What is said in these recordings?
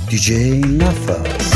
DJ Nafas.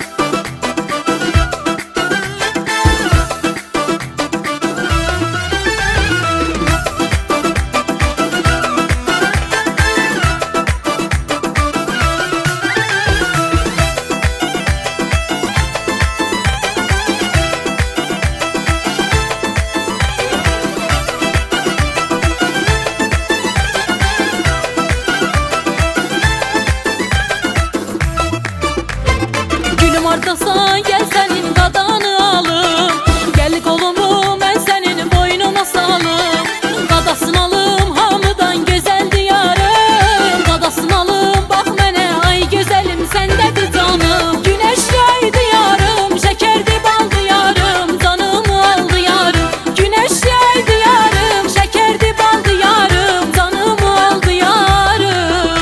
Oradasan gel senin qadanı alım, gel kolumu mən senin boynuma salım. Qadasını alım hamıdan gözəl diyarım, qadasını alım bax mənə ay gözəlim səndədir canım. Güneş yaydı yarım, şəkərdi baldı yarım, canımı aldı yarım. Güneş yaydı yarım, şəkərdi baldı yarım, canımı aldı yarım.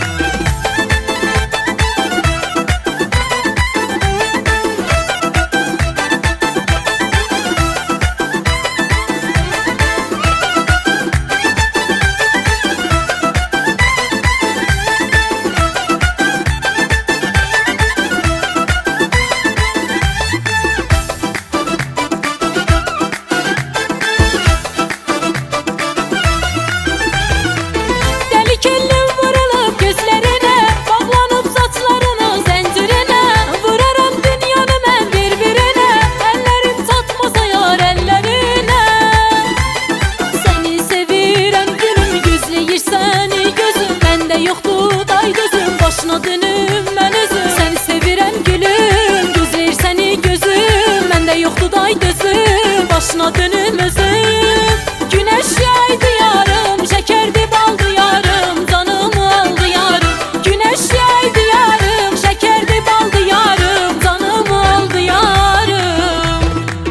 Başına dönüm mən özüm, səni sevirəm gülüm, gözləyir səni gözüm, məndə yoxdur day dözüm, başına dönüm özüm. Güneş yaydı yarım, şəkərdi baldı yarım, canımı aldı yarım. Güneş yaydı yarım, şəkərdi baldı yarım, canımı aldı yarım.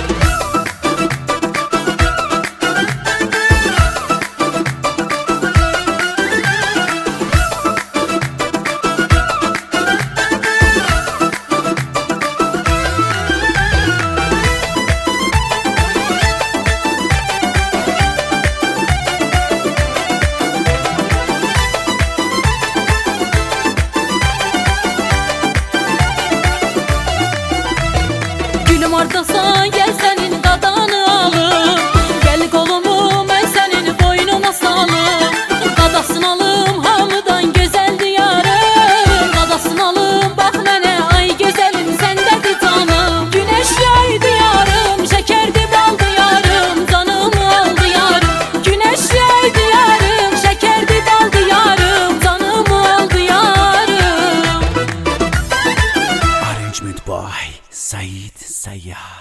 Oradasan gel senin qadanı alım, gel kolumu mən senin boynuma salım. Qadasını alım hamıdan gözəl diyarım, qadasını alım bax mənə ay gözəlim səndədir canım. Güneş yaydı yarım, şəkərdi baldı yarım, canımı aldı yarım. Güneş yaydı yarım, şəkərdi baldı yarım, canımı aldı yarım. Arrangement by Said Sayyah.